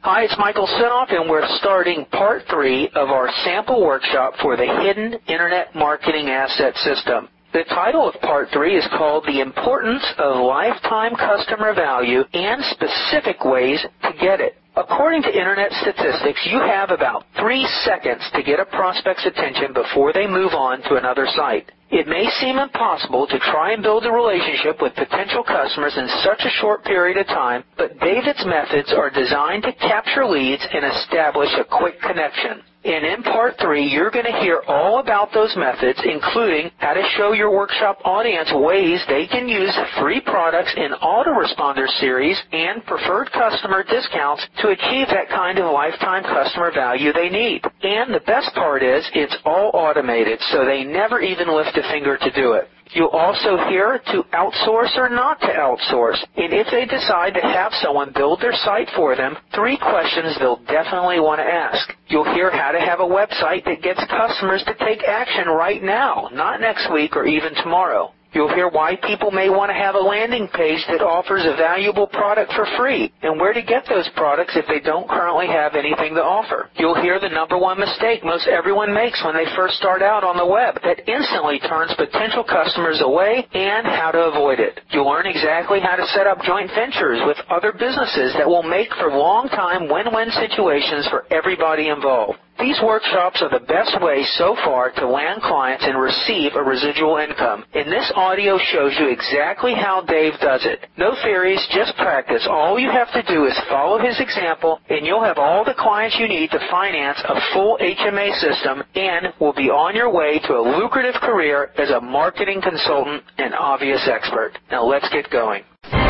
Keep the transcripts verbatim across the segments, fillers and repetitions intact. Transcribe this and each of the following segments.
Hi, it's Michael Sinoff, and we're starting part three of our sample workshop for the Hidden Internet Marketing Asset System. The title of part three is called The Importance of Lifetime Customer Value and Specific Ways to Get It. According to Internet statistics, you have about three seconds to get a prospect's attention before they move on to another site. It may seem impossible to try and build a relationship with potential customers in such a short period of time, but David's methods are designed to capture leads and establish a quick connection. And in part three, you're going to hear all about those methods, including how to show your workshop audience ways they can use free products in autoresponder series and preferred customer discounts to achieve that kind of lifetime customer value they need. And the best part is it's all automated, so they never even lift a finger to do it. You'll also hear to outsource or not to outsource. And if they decide to have someone build their site for them, three questions they'll definitely want to ask. You'll hear how to have a website that gets customers to take action right now, not next week or even tomorrow. You'll hear why people may want to have a landing page that offers a valuable product for free and where to get those products if they don't currently have anything to offer. You'll hear the number one mistake most everyone makes when they first start out on the web that instantly turns potential customers away and how to avoid it. You'll learn exactly how to set up joint ventures with other businesses that will make for long-time win-win situations for everybody involved. These workshops are the best way so far to land clients and receive a residual income. And this audio shows you exactly how Dave does it. No theories, just practice. All you have to do is follow his example, and you'll have all the clients you need to finance a full H M A system and will be on your way to a lucrative career as a marketing consultant and obvious expert. Now let's get going.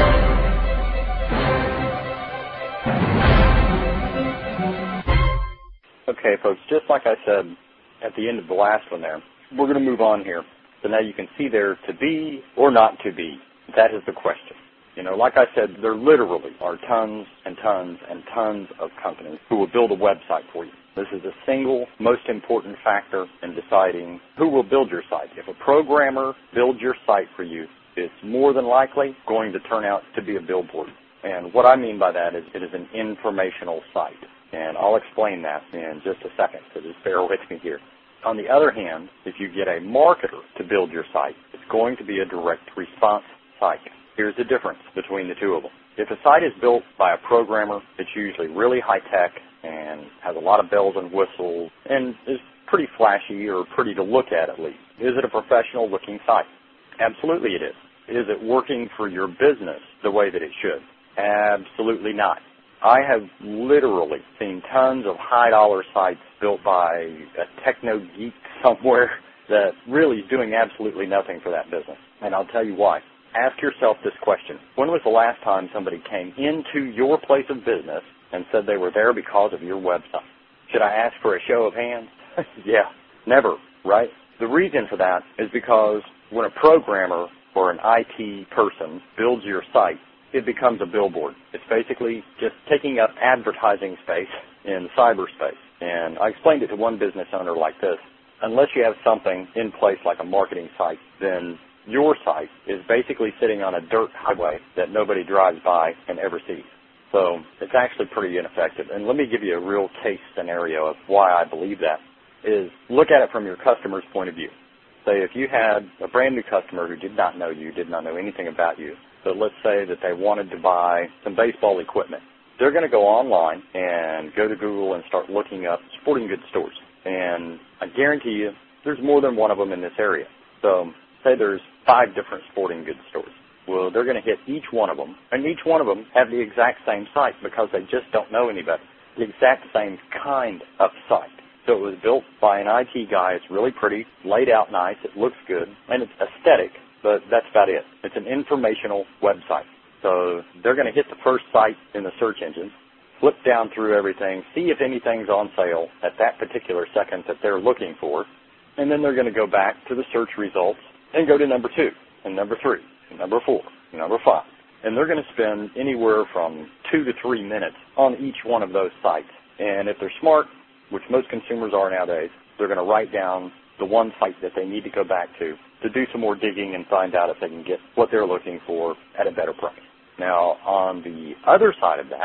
Okay, folks, just like I said at the end of the last one there, we're going to move on here. So now you can see there to be or not to be. That is the question. You know, like I said, there literally are tons and tons and tons of companies who will build a website for you. This is the single most important factor in deciding who will build your site. If a programmer builds your site for you, it's more than likely going to turn out to be a billboard. And what I mean by that is it is an informational site. And I'll explain that in just a second, so just bear with me here. On the other hand, if you get a marketer to build your site, it's going to be a direct response site. Here's the difference between the two of them. If a site is built by a programmer, it's usually really high-tech and has a lot of bells and whistles and is pretty flashy or pretty to look at at least. Is it a professional looking site? Absolutely it is. Is it working for your business the way that it should? Absolutely not. I have literally seen tons of high-dollar sites built by a techno geek somewhere that really is doing absolutely nothing for that business. And I'll tell you why. Ask yourself this question. When was the last time somebody came into your place of business and said they were there because of your website? Should I ask for a show of hands? Yeah, never, right? The reason for that is because when a programmer or an I T person builds your site, it becomes a billboard. It's basically just taking up advertising space in cyberspace. And I explained it to one business owner like this. Unless you have something in place like a marketing site, then your site is basically sitting on a dirt highway that nobody drives by and ever sees. So it's actually pretty ineffective. And let me give you a real case scenario of why I believe that. Is look at it from your customer's point of view. Say if you had a brand new customer who did not know you, did not know anything about you, but let's say that they wanted to buy some baseball equipment. They're going to go online and go to Google and start looking up sporting goods stores. And I guarantee you there's more than one of them in this area. So say there's five different sporting goods stores. Well, they're going to hit each one of them, and each one of them have the exact same site because they just don't know anybody. The exact same kind of site. So it was built by an I T guy. It's really pretty, laid out nice, it looks good, and it's aesthetic. But that's about it. It's an informational website. So they're going to hit the first site in the search engine, flip down through everything, see if anything's on sale at that particular second that they're looking for, and then they're going to go back to the search results and go to number two, and number three, and number four, and number five. And they're going to spend anywhere from two to three minutes on each one of those sites. And if they're smart, which most consumers are nowadays, they're going to write down the one site that they need to go back to to do some more digging and find out if they can get what they're looking for at a better price. Now, on the other side of that,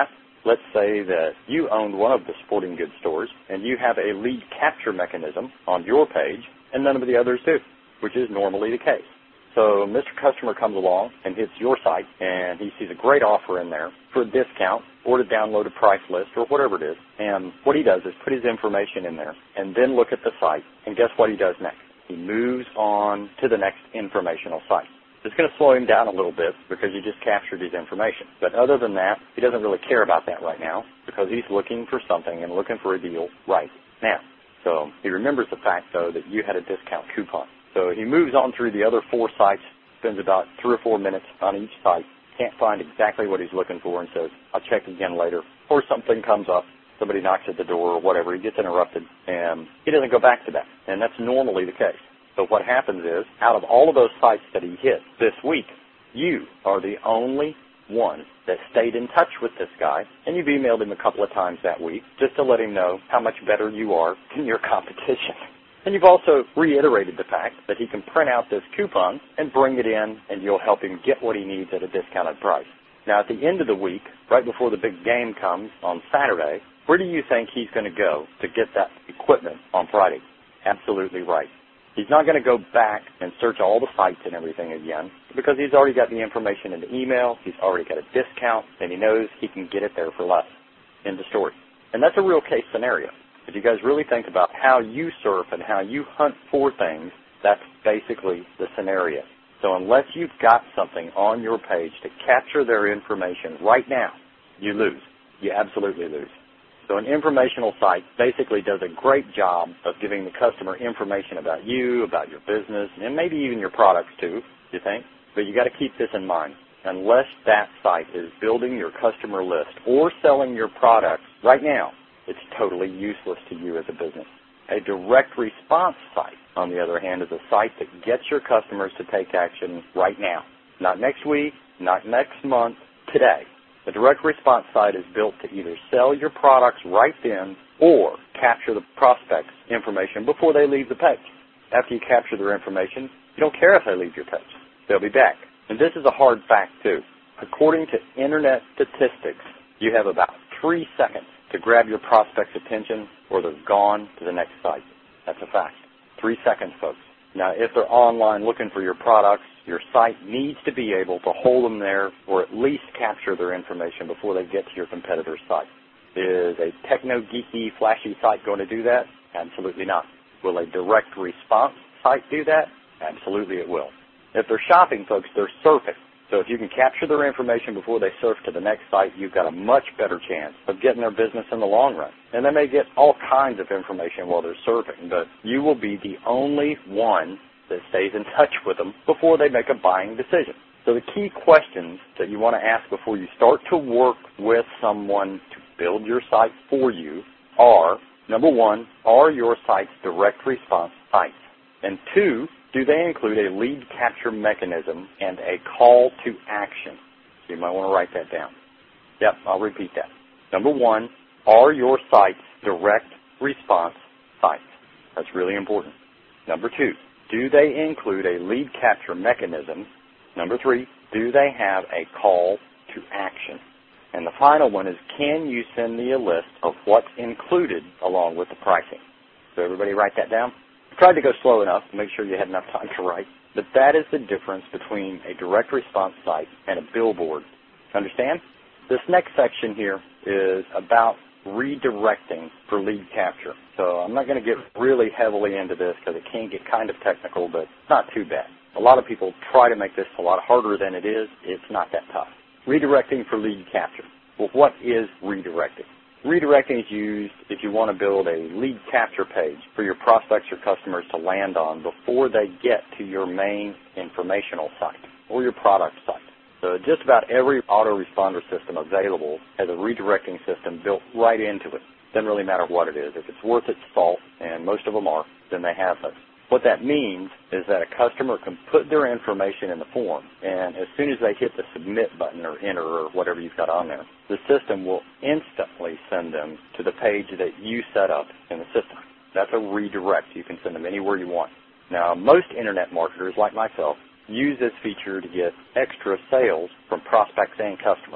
Let's say that you owned one of the sporting goods stores and you have a lead capture mechanism on your page and none of the others do, which is normally the case. So Mister Customer comes along and hits your site and he sees a great offer in there for a discount or to download a price list or whatever it is. And what he does is put his information in there and then look at the site, and guess what he does next? He moves on to the next informational site. It's going to slow him down a little bit because you just captured his information. But other than that, he doesn't really care about that right now because he's looking for something and looking for a deal right now. So he remembers the fact, though, that you had a discount coupon. So he moves on through the other four sites, spends about three or four minutes on each site, can't find exactly what he's looking for and says, I'll check again later. Or something comes up, somebody knocks at the door or whatever, he gets interrupted, and he doesn't go back to that. And that's normally the case. So what happens is, out of all of those sites that he hit this week, you are the only one that stayed in touch with this guy, and you've emailed him a couple of times that week just to let him know how much better you are than your competition. And you've also reiterated the fact that he can print out this coupon and bring it in, and you'll help him get what he needs at a discounted price. Now, at the end of the week, right before the big game comes on Saturday, where do you think he's going to go to get that equipment on Friday? Absolutely right. He's not going to go back and search all the sites and everything again because he's already got the information in the email, he's already got a discount, and he knows he can get it there for less. End of story. And that's a real case scenario. If you guys really think about how you surf and how you hunt for things, that's basically the scenario. So unless you've got something on your page to capture their information right now, you lose. You absolutely lose. So an informational site basically does a great job of giving the customer information about you, about your business, and maybe even your products too, you think? But you got to keep this in mind. Unless that site is building your customer list or selling your products right now, it's totally useless to you as a business. A direct response site, on the other hand, is a site that gets your customers to take action right now. Not next week, not next month, today. A direct response site is built to either sell your products right then or capture the prospect's information before they leave the page. After you capture their information, you don't care if they leave your page. They'll be back. And this is a hard fact, too. According to Internet statistics, you have about three seconds to grab your prospect's attention or they're gone to the next site. That's a fact. Three seconds, folks. Now, if they're online looking for your products, your site needs to be able to hold them there or at least capture their information before they get to your competitor's site. Is a techno-geeky, flashy site going to do that? Absolutely not. Will a direct response site do that? Absolutely it will. If they're shopping, folks, they're surfing. So if you can capture their information before they surf to the next site, you've got a much better chance of getting their business in the long run. And they may get all kinds of information while they're surfing, but you will be the only one that stays in touch with them before they make a buying decision. So the key questions that you want to ask before you start to work with someone to build your site for you are, number one, are your sites direct response sites? And two, do they include a lead capture mechanism and a call to action? So you might want to write that down. Yep, I'll repeat that. Number one, are your sites direct response sites? That's really important. Number two, do they include a lead capture mechanism? Number three, do they have a call to action? And the final one is, can you send me a list of what's included along with the pricing? So everybody write that down? I tried to go slow enough to make sure you had enough time to write, but that is the difference between a direct response site and a billboard. Understand? This next section here is about redirecting for lead capture. So I'm not going to get really heavily into this because it can get kind of technical, but it's not too bad. A lot of people try to make this a lot harder than it is. It's not that tough. Redirecting for lead capture. Well, what is redirecting? Redirecting is used if you want to build a lead capture page for your prospects or customers to land on before they get to your main informational site or your product site. So just about every autoresponder system available has a redirecting system built right into it. Doesn't really matter what it is. If it's worth its salt, and most of them are, then they have those. What that means is that a customer can put their information in the form, and as soon as they hit the submit button or enter or whatever you've got on there, the system will instantly send them to the page that you set up in the system. That's a redirect. You can send them anywhere you want. Now, most internet marketers, like myself, use this feature to get extra sales from prospects and customers.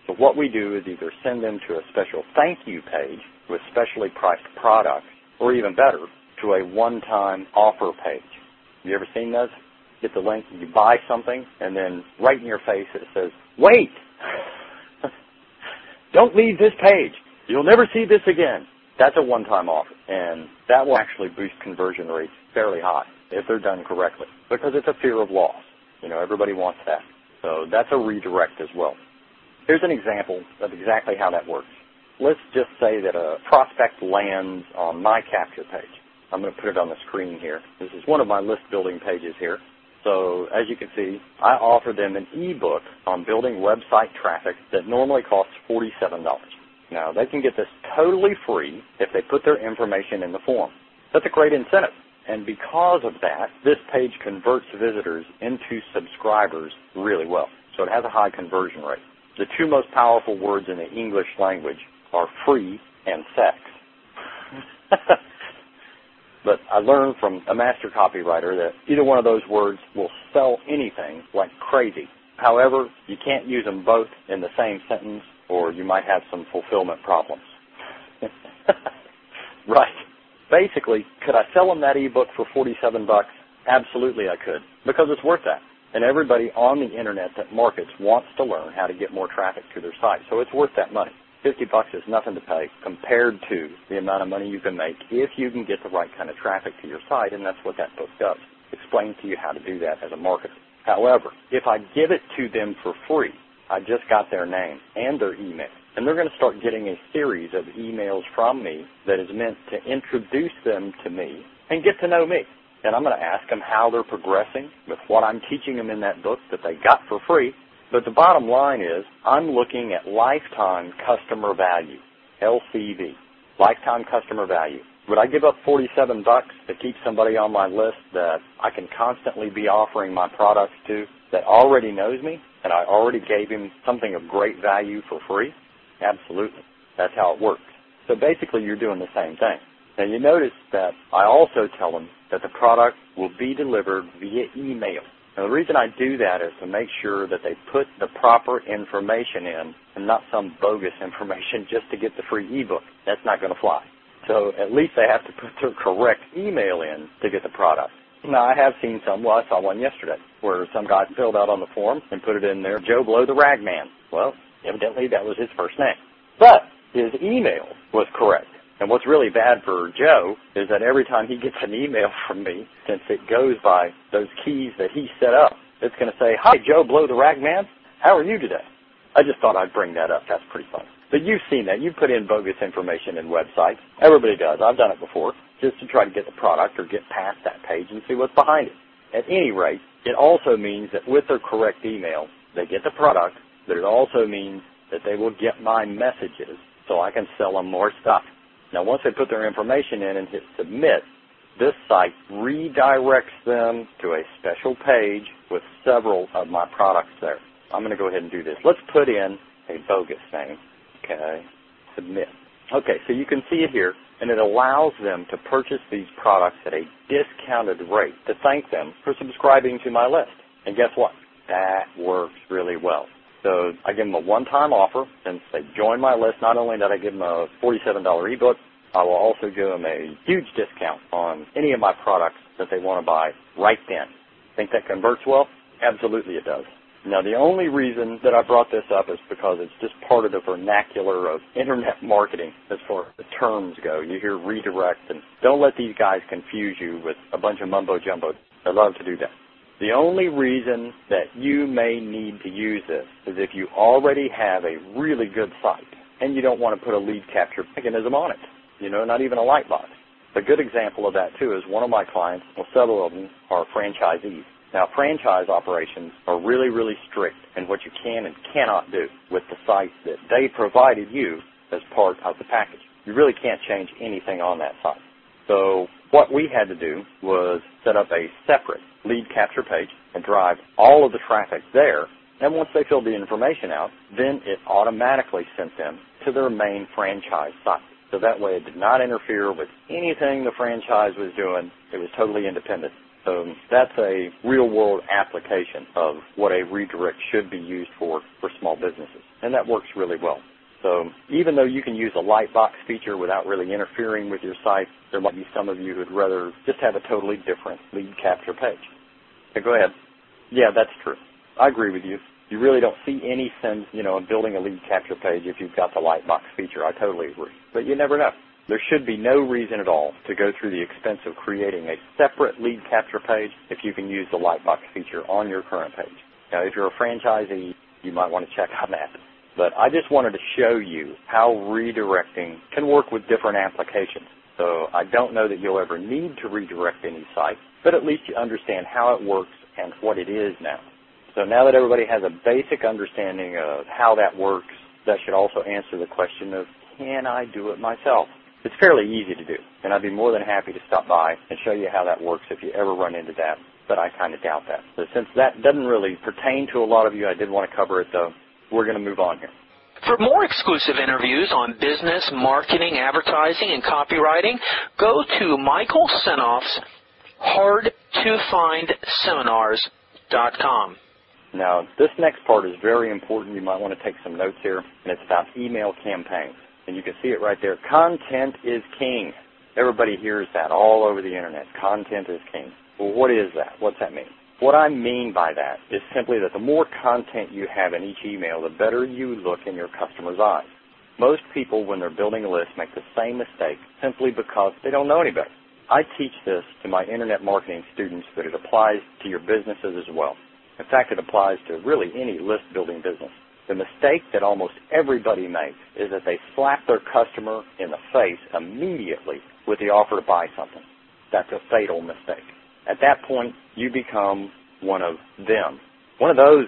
So what we do is either send them to a special thank you page with specially priced products, or even better, to a one-time offer page. Have you ever seen those? Get the link, you buy something, and then right in your face it says, wait, don't leave this page. You'll never see this again. That's a one-time offer, and that will actually boost conversion rates fairly high if they're done correctly, because it's a fear of loss. You know, everybody wants that. So that's a redirect as well. Here's an example of exactly how that works. Let's just say that a prospect lands on my capture page. I'm going to put it on the screen here. This is one of my list building pages here. So as you can see, I offer them an ebook on building website traffic that normally costs forty-seven dollars. Now, they can get this totally free if they put their information in the form. That's a great incentive. And because of that, this page converts visitors into subscribers really well. So it has a high conversion rate. The two most powerful words in the English language are free and sex. But I learned from a master copywriter that either one of those words will sell anything like crazy. However, you can't use them both in the same sentence, or you might have some fulfillment problems. Right. Basically, could I sell them that ebook for forty-seven bucks? Absolutely I could, because it's worth that. And everybody on the internet that markets wants to learn how to get more traffic to their site, so it's worth that money. fifty bucks is nothing to pay compared to the amount of money you can make if you can get the right kind of traffic to your site, and that's what that book does. It explains to you how to do that as a marketer. However, if I give it to them for free, I just got their name and their email, and they're going to start getting a series of emails from me that is meant to introduce them to me and get to know me. And I'm going to ask them how they're progressing with what I'm teaching them in that book that they got for free. But the bottom line is I'm looking at lifetime customer value, L C V, lifetime customer value. Would I give up forty-seven bucks to keep somebody on my list that I can constantly be offering my products to that already knows me and I already gave him something of great value for free? Absolutely. That's how it works. So basically you're doing the same thing. Now you notice that I also tell them that the product will be delivered via email. Now the reason I do that is to make sure that they put the proper information in and not some bogus information just to get the free ebook. That's not going to fly. So at least they have to put their correct email in to get the product. Now I have seen some, well I saw one yesterday, where some guy filled out on the form and put it in there, Joe Blow the Ragman. Well, evidently that was his first name. But his email was correct. And what's really bad for Joe is that every time he gets an email from me, since it goes by those keys that he set up, it's going to say, hi, Joe Blow the Ragman. How are you today? I just thought I'd bring that up. That's pretty funny. But you've seen that. You put in bogus information in websites. Everybody does. I've done it before, just to try to get the product or get past that page and see what's behind it. At any rate, it also means that with their correct email, they get the product, but it also means that they will get my messages so I can sell them more stuff. Now, once they put their information in and hit submit, this site redirects them to a special page with several of my products there. I'm going to go ahead and do this. Let's put in a bogus name. Okay, submit. Okay, so you can see it here, and it allows them to purchase these products at a discounted rate to thank them for subscribing to my list. And guess what? That works really well. So I give them a one-time offer. Since they join my list, not only did I give them a forty-seven dollar ebook, I will also give them a huge discount on any of my products that they want to buy right then. Think that converts well? Absolutely it does. Now, the only reason that I brought this up is because it's just part of the vernacular of internet marketing as far as the terms go. You hear redirect, and don't let these guys confuse you with a bunch of mumbo-jumbo. They love to do that. The only reason that you may need to use this is if you already have a really good site and you don't want to put a lead capture mechanism on it, you know, not even a light box. A good example of that, too, is one of my clients, well, several of them are franchisees. Now, franchise operations are really, really strict in what you can and cannot do with the site that they provided you as part of the package. You really can't change anything on that site. So what we had to do was set up a separate lead capture page and drive all of the traffic there. And once they filled the information out, then it automatically sent them to their main franchise site. So that way it did not interfere with anything the franchise was doing. It was totally independent. So that's a real-world application of what a redirect should be used for for small businesses, and that works really well. So even though you can use a lightbox feature without really interfering with your site, there might be some of you who'd rather just have a totally different lead capture page. So go ahead. Yeah, that's true. I agree with you. You really don't see any sense, you know, in building a lead capture page if you've got the lightbox feature. I totally agree. But you never know. There should be no reason at all to go through the expense of creating a separate lead capture page if you can use the lightbox feature on your current page. Now, if you're a franchisee, you might want to check on that. But I just wanted to show you how redirecting can work with different applications. So I don't know that you'll ever need to redirect any site, but at least you understand how it works and what it is now. So now that everybody has a basic understanding of how that works, that should also answer the question of, can I do it myself? It's fairly easy to do, and I'd be more than happy to stop by and show you how that works if you ever run into that, but I kind of doubt that. So since that doesn't really pertain to a lot of you, I did want to cover it, though. We're going to move on here. For more exclusive interviews on business, marketing, advertising, and copywriting, go to Michael Senoff's hard to find seminars dot com. Now, this next part is very important. You might want to take some notes here, and it's about email campaigns. And you can see it right there. Content is king. Everybody hears that all over the Internet. Content is king. Well, what is that? What's that mean? What I mean by that is simply that the more content you have in each email, the better you look in your customer's eyes. Most people, when they're building a list, make the same mistake simply because they don't know any better. I teach this to my Internet marketing students, but it applies to your businesses as well. In fact, it applies to really any list-building business. The mistake that almost everybody makes is that they slap their customer in the face immediately with the offer to buy something. That's a fatal mistake. At that point, you become one of them, one of those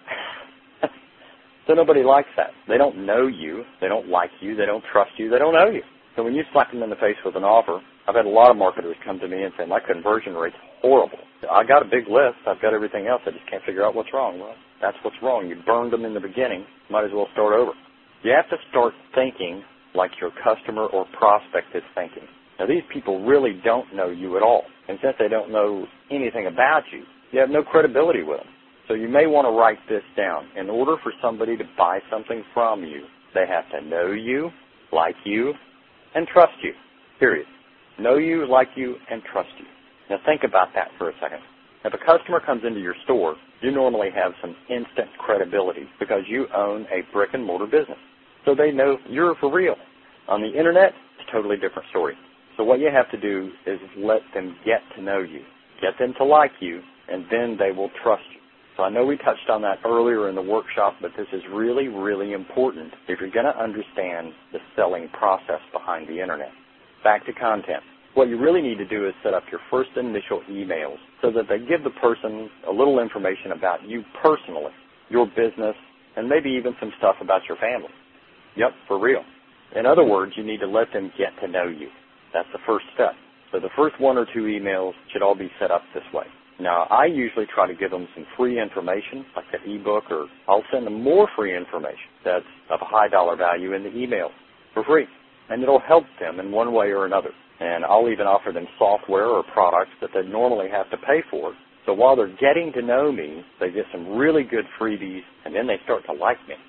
guys. So nobody likes that. They don't know you. They don't like you. They don't trust you. They don't know you. So when you slap them in the face with an offer, I've had a lot of marketers come to me and say, my conversion rate's horrible. I got a big list. I've got everything else. I just can't figure out what's wrong. Well, that's what's wrong. You burned them in the beginning. Might as well start over. You have to start thinking like your customer or prospect is thinking. Now, these people really don't know you at all. And since they don't know anything about you, you have no credibility with them. So you may want to write this down. In order for somebody to buy something from you, they have to know you, like you, and trust you, period. Know you, like you, and trust you. Now think about that for a second. If a customer comes into your store, you normally have some instant credibility because you own a brick and mortar business. So they know you're for real. On the Internet, it's a totally different story. So what you have to do is let them get to know you, get them to like you, and then they will trust you. So I know we touched on that earlier in the workshop, but this is really, really important if you're going to understand the selling process behind the Internet. Back to content. What you really need to do is set up your first initial emails so that they give the person a little information about you personally, your business, and maybe even some stuff about your family. Yep, for real. In other words, you need to let them get to know you. That's the first step. So the first one or two emails should all be set up this way. Now, I usually try to give them some free information, like an ebook, or I'll send them more free information that's of a high dollar value in the email for free. And it'll help them in one way or another. And I'll even offer them software or products that they normally have to pay for. So while they're getting to know me, they get some really good freebies, and then they start to like me.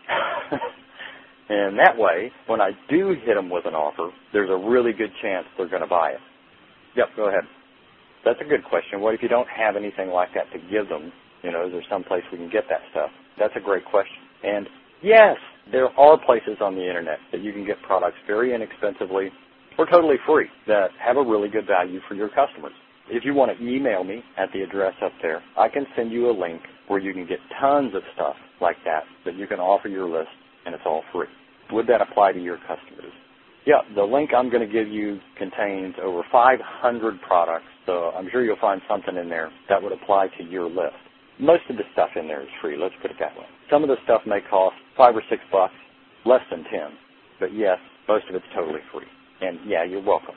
And that way, when I do hit them with an offer, there's a really good chance they're going to buy it. Yep, go ahead. That's a good question. What if you don't have anything like that to give them? You know, is there some place we can get that stuff? That's a great question. And yes, there are places on the Internet that you can get products very inexpensively or totally free that have a really good value for your customers. If you want to email me at the address up there, I can send you a link where you can get tons of stuff like that that you can offer your list, and it's all free. Would that apply to your customers? Yeah, the link I'm going to give you contains over five hundred products, so I'm sure you'll find something in there that would apply to your list. Most of the stuff in there is free, let's put it that way. Some of the stuff may cost five or six bucks, less than ten, but yes, most of it's totally free. And yeah, you're welcome.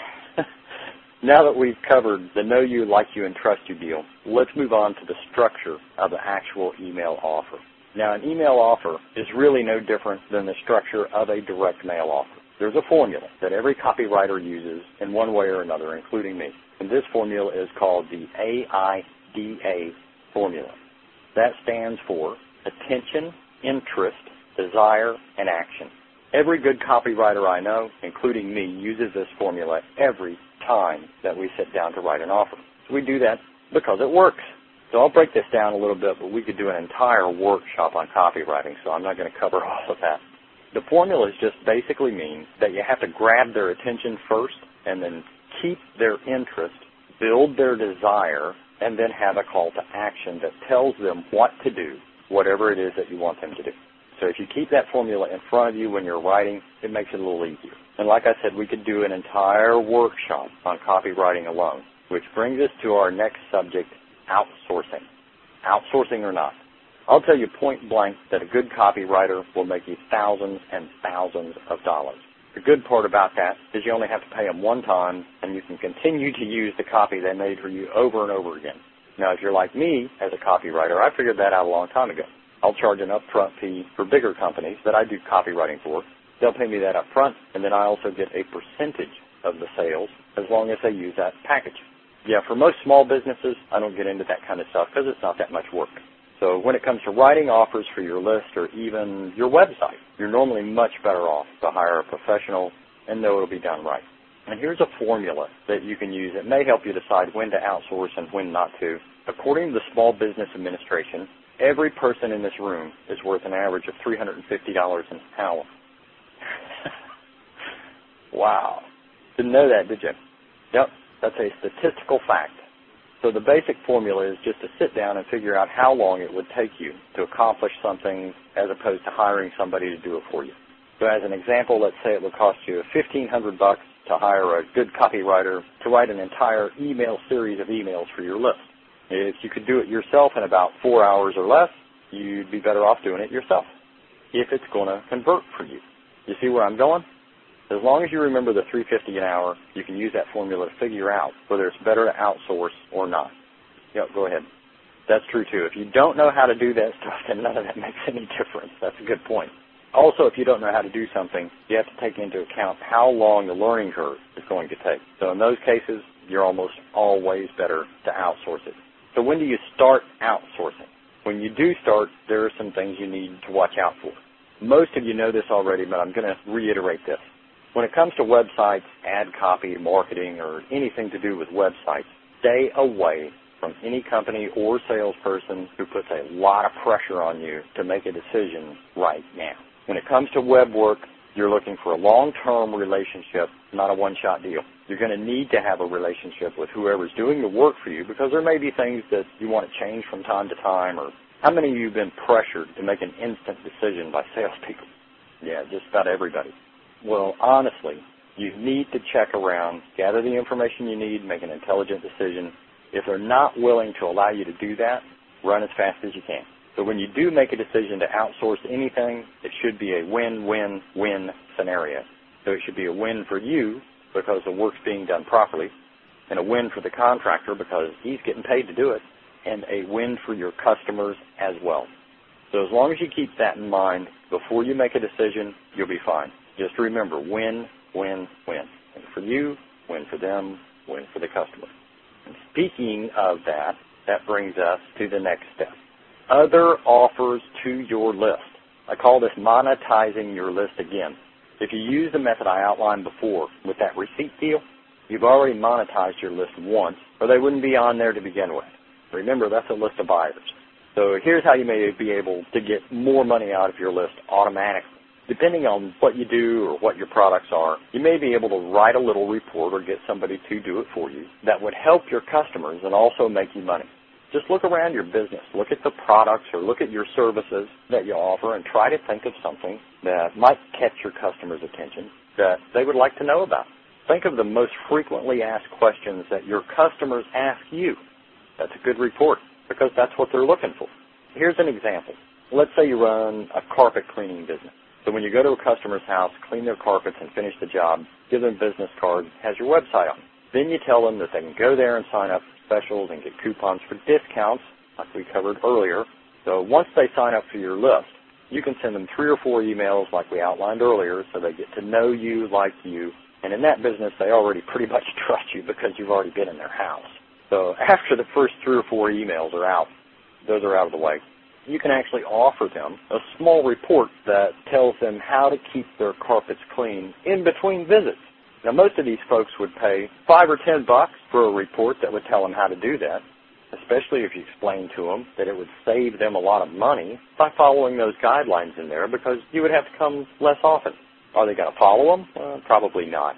Now that we've covered the know you, like you, and trust you deal, let's move on to the structure of the actual email offer. Now, an email offer is really no different than the structure of a direct mail offer. there's a formula that every copywriter uses in one way or another, including me. And this formula is called the A I D A formula. That stands for attention, interest, desire, and action. Every good copywriter I know, including me, uses this formula every time that we sit down to write an offer. So we do that because it works. So I'll break this down a little bit, but we could do an entire workshop on copywriting, so I'm not going to cover all of that. The formulas just basically mean that you have to grab their attention first and then keep their interest, build their desire, and then have a call to action that tells them what to do, whatever it is that you want them to do. So if you keep that formula in front of you when you're writing, it makes it a little easier. And like I said, we could do an entire workshop on copywriting alone, which brings us to our next subject, outsourcing. Outsourcing or not. I'll tell you point blank that a good copywriter will make you thousands and thousands of dollars. The good part about that is you only have to pay them one time, and you can continue to use the copy they made for you over and over again. Now, if you're like me as a copywriter, I figured that out a long time ago. I'll charge an upfront fee for bigger companies that I do copywriting for. They'll pay me that upfront, and then I also get a percentage of the sales as long as they use that package. Yeah, for most small businesses, I don't get into that kind of stuff because it's not that much work. So when it comes to writing offers for your list or even your website, you're normally much better off to hire a professional and know it'll be done right. And here's a formula that you can use that may help you decide when to outsource and when not to. According to the Small Business Administration, every person in this room is worth an average of three hundred fifty dollars an hour. Wow. Didn't know that, did you? Yep, that's a statistical fact. So the basic formula is just to sit down and figure out how long it would take you to accomplish something as opposed to hiring somebody to do it for you. So as an example, let's say it would cost you fifteen hundred bucks to hire a good copywriter to write an entire email series of emails for your list. If you could do it yourself in about four hours or less, you'd be better off doing it yourself if it's going to convert for you. You see where I'm going? As long as you remember the three hundred fifty dollars an hour, you can use that formula to figure out whether it's better to outsource or not. Yep, go ahead. That's true, too. If you don't know how to do that stuff, then none of that makes any difference. That's a good point. Also, if you don't know how to do something, you have to take into account how long the learning curve is going to take. So in those cases, you're almost always better to outsource it. So when do you start outsourcing? When you do start, there are some things you need to watch out for. Most of you know this already, but I'm going to reiterate this. When it comes to websites, ad copy, marketing, or anything to do with websites, stay away from any company or salesperson who puts a lot of pressure on you to make a decision right now. When it comes to web work, you're looking for a long-term relationship, not a one-shot deal. You're going to need to have a relationship with whoever's doing the work for you because there may be things that you want to change from time to time. Or how many of you have been pressured to make an instant decision by salespeople? Yeah, just about everybody. Well, honestly, you need to check around, gather the information you need, make an intelligent decision. If they're not willing to allow you to do that, run as fast as you can. So when you do make a decision to outsource anything, it should be a win-win-win scenario. So it should be a win for you because the work's being done properly, and a win for the contractor because he's getting paid to do it, and a win for your customers as well. So as long as you keep that in mind, before you make a decision, you'll be fine. Just remember, win, win, win. Win for you, win for them, win for the customer. And speaking of that, that brings us to the next step. Other offers to your list. I call this monetizing your list again. If you use the method I outlined before with that receipt deal, you've already monetized your list once, or they wouldn't be on there to begin with. Remember, that's a list of buyers. So here's how you may be able to get more money out of your list automatically. Depending on what you do or what your products are, you may be able to write a little report or get somebody to do it for you that would help your customers and also make you money. Just look around your business. Look at the products or look at your services that you offer and try to think of something that might catch your customers' attention that they would like to know about. Think of the most frequently asked questions that your customers ask you. That's a good report because that's what they're looking for. Here's an example. Let's say you run a carpet cleaning business. So when you go to a customer's house, clean their carpets and finish the job, give them a business card, has your website on it. Then you tell them that they can go there and sign up for specials and get coupons for discounts, like we covered earlier. So once they sign up for your list, You can send them three or four emails like we outlined earlier so they get to know you, like you. And in that business, they already pretty much trust you because you've already been in their house. So after the first three or four emails are out, those are out of the way, you can actually offer them a small report that tells them how to keep their carpets clean in between visits. Now, most of these folks would pay five or ten bucks for a report that would tell them how to do that, especially if you explain to them that it would save them a lot of money by following those guidelines in there because you would have to come less often. Are they going to follow them? Uh, probably not.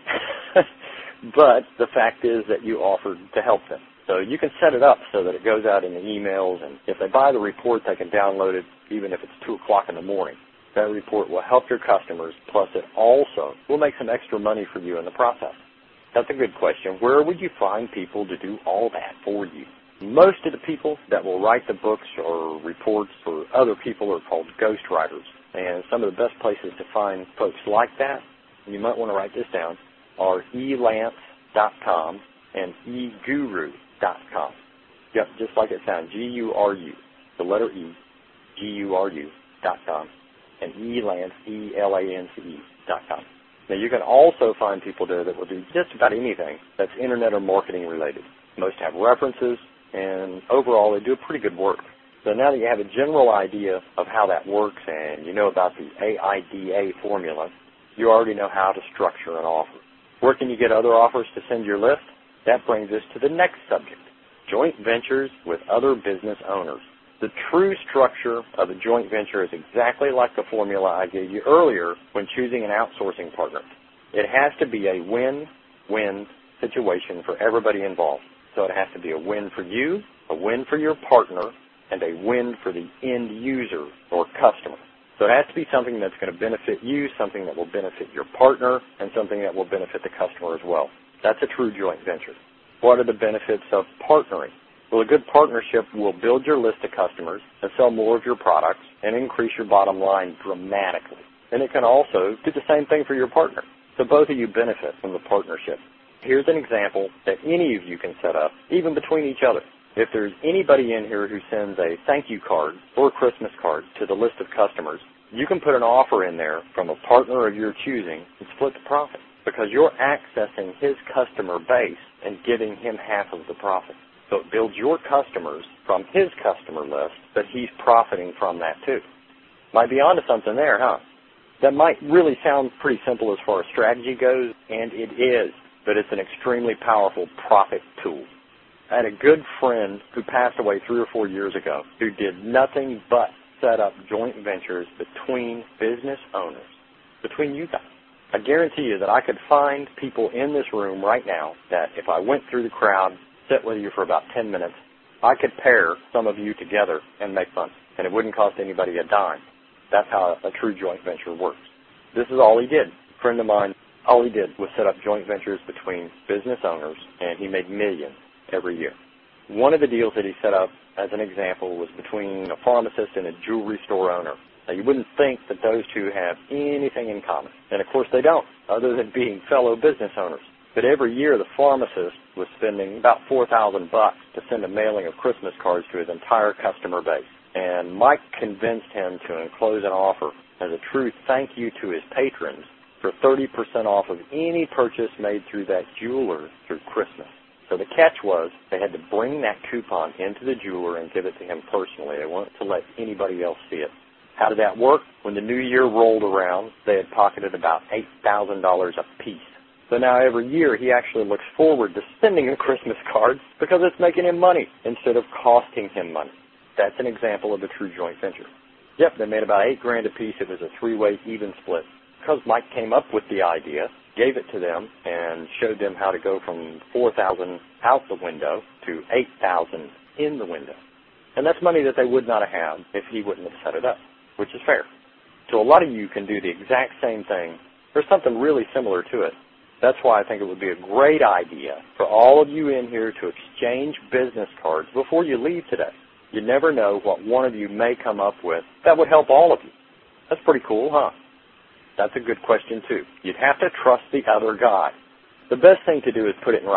But the fact is that you offered to help them. So you can set it up so that it goes out in the emails, and if they buy the report, they can download it even if it's two o'clock in the morning. That report will help your customers, plus it also will make some extra money for you in the process. That's a good question. Where would you find people to do all that for you? Most of the people that will write the books or reports for other people are called ghostwriters. And some of the best places to find folks like that, and you might want to write this down, are e lance dot com and e guru dot com. Yep, just like it sounds, G U R U, the letter E, G U R U dot com, and elance, E L A N C E dot com. Now, you can also find people there that will do just about anything that's internet or marketing related. Most have references, and overall, they do pretty good work. So now that you have a general idea of how that works and you know about the A I D A formula, you already know how to structure an offer. Where can you get other offers to send your list? That brings us to the next subject, joint ventures with other business owners. The true structure of a joint venture is exactly like the formula I gave you earlier when choosing an outsourcing partner. It has to be a win-win situation for everybody involved. So it has to be a win for you, a win for your partner, and a win for the end user or customer. So it has to be something that's going to benefit you, something that will benefit your partner, and something that will benefit the customer as well. That's a true joint venture. What are the benefits of partnering? Well, a good partnership will build your list of customers and sell more of your products and increase your bottom line dramatically. And it can also do the same thing for your partner. So both of you benefit from the partnership. Here's an example that any of you can set up, even between each other. If there's anybody in here who sends a thank you card or a Christmas card to the list of customers, you can put an offer in there from a partner of your choosing and split the profit because you're accessing his customer base and giving him half of the profit. So it builds your customers from his customer list, but he's profiting from that too. Might be onto something there, huh? That might really sound pretty simple as far as strategy goes, and it is, but it's an extremely powerful profit tool. I had a good friend who passed away three or four years ago who did nothing but set up joint ventures between business owners, between you guys. I guarantee you that I could find people in this room right now that if I went through the crowd, sit with you for about ten minutes, I could pair some of you together and make fun, and it wouldn't cost anybody a dime. That's how a true joint venture works. This is all he did. A friend of mine, all he did was set up joint ventures between business owners, and he made millions every year. One of the deals that he set up, as an example, was between a pharmacist and a jewelry store owner. Now, you wouldn't think that those two have anything in common, and of course they don't, other than being fellow business owners. But every year, the pharmacist was spending about four thousand bucks to send a mailing of Christmas cards to his entire customer base. And Mike convinced him to enclose an offer as a true thank you to his patrons for thirty percent off of any purchase made through that jeweler through Christmas. So the catch was they had to bring that coupon into the jeweler and give it to him personally. They weren't to let anybody else see it. How did that work? When the new year rolled around, they had pocketed about eight thousand dollars a piece. So now every year he actually looks forward to sending a Christmas card because it's making him money instead of costing him money. That's an example of a true joint venture. Yep, they made about eight grand a piece. It was a three-way even split. Because Mike came up with the idea, gave it to them, and showed them how to go from four thousand out the window to eight thousand in the window. And that's money that they would not have had if he wouldn't have set it up, which is fair. So a lot of you can do the exact same thing or something really similar to it. That's why I think it would be a great idea for all of you in here to exchange business cards before you leave today. You never know what one of you may come up with that would help all of you. That's pretty cool, huh? That's a good question, too. You'd have to trust the other guy. The best thing to do is put it in writing.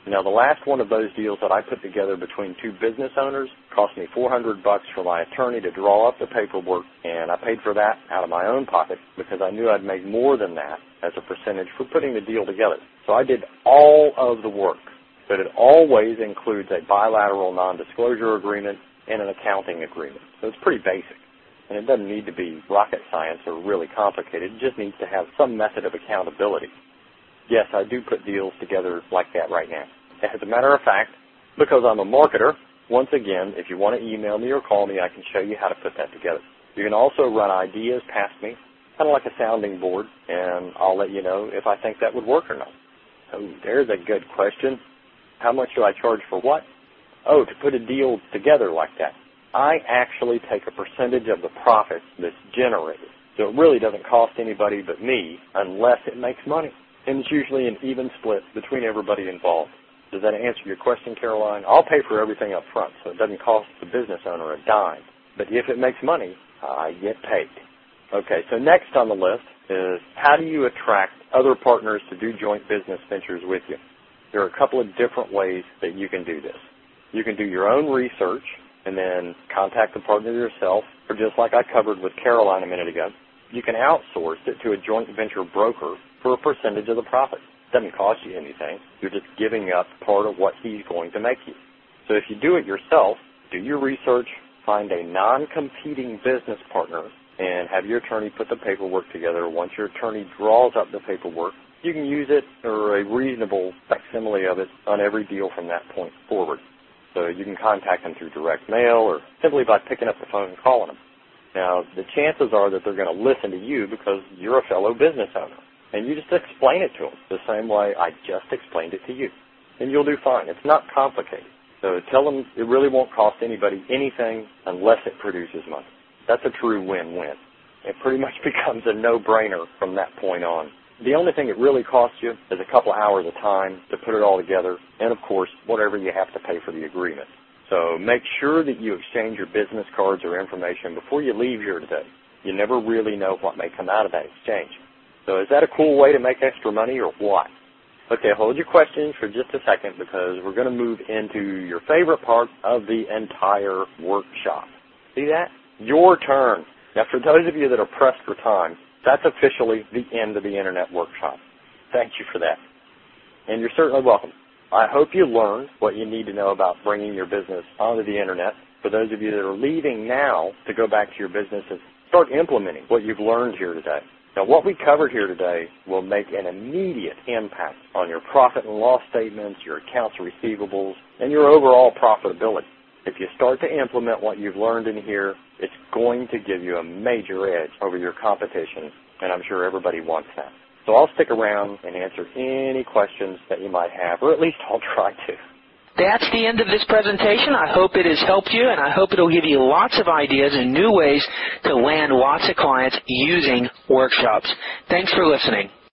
Now, the last one of those deals that I put together between two business owners cost me four hundred bucks for my attorney to draw up the paperwork, and I paid for that out of my own pocket because I knew I'd make more than that as a percentage for putting the deal together. So I did all of the work, but it always includes a bilateral non-disclosure agreement and an accounting agreement. So it's pretty basic, and it doesn't need to be rocket science or really complicated. It just needs to have some method of accountability. Yes, I do put deals together like that right now. As a matter of fact, because I'm a marketer, once again, if you want to email me or call me, I can show you how to put that together. You can also run ideas past me, kind of like a sounding board, and I'll let you know if I think that would work or not. Oh, there's a good question. How much do I charge for what? Oh, to put a deal together like that. I actually take a percentage of the profit that's generated. So it really doesn't cost anybody but me unless it makes money. And it's usually an even split between everybody involved. Does that answer your question, Caroline? I'll pay for everything up front, so it doesn't cost the business owner a dime. But if it makes money, I get paid. Okay, so next on the list is how do you attract other partners to do joint business ventures with you? There are a couple of different ways that you can do this. You can do your own research and then contact the partner yourself, or just like I covered with Caroline a minute ago, you can outsource it to a joint venture broker for a percentage of the profit. It doesn't cost you anything. You're just giving up part of what he's going to make you. So if you do it yourself, do your research, find a non-competing business partner, and have your attorney put the paperwork together. Once your attorney draws up the paperwork, you can use it or a reasonable facsimile of it on every deal from that point forward. So you can contact them through direct mail or simply by picking up the phone and calling them. Now, the chances are that they're going to listen to you because you're a fellow business owner. And you just explain it to them the same way I just explained it to you. And you'll do fine. It's not complicated. So tell them it really won't cost anybody anything unless it produces money. That's a true win-win. It pretty much becomes a no-brainer from that point on. The only thing it really costs you is a couple hours of time to put it all together, and, of course, whatever you have to pay for the agreement. So make sure that you exchange your business cards or information before you leave here today. You never really know what may come out of that exchange. So is that a cool way to make extra money or what? Okay, hold your questions for just a second because we're going to move into your favorite part of the entire workshop. See that? Your turn. Now, for those of you that are pressed for time, that's officially the end of the Internet Workshop. Thank you for that. And you're certainly welcome. I hope you learned what you need to know about bringing your business onto the Internet. For those of you that are leaving now to go back to your business and start implementing what you've learned here today. Now, what we covered here today will make an immediate impact on your profit and loss statements, your accounts receivables, and your overall profitability. If you start to implement what you've learned in here, it's going to give you a major edge over your competition, and I'm sure everybody wants that. So I'll stick around and answer any questions that you might have, or at least I'll try to. That's the end of this presentation. I hope it has helped you, and I hope it'll give you lots of ideas and new ways to land lots of clients using workshops. Thanks for listening.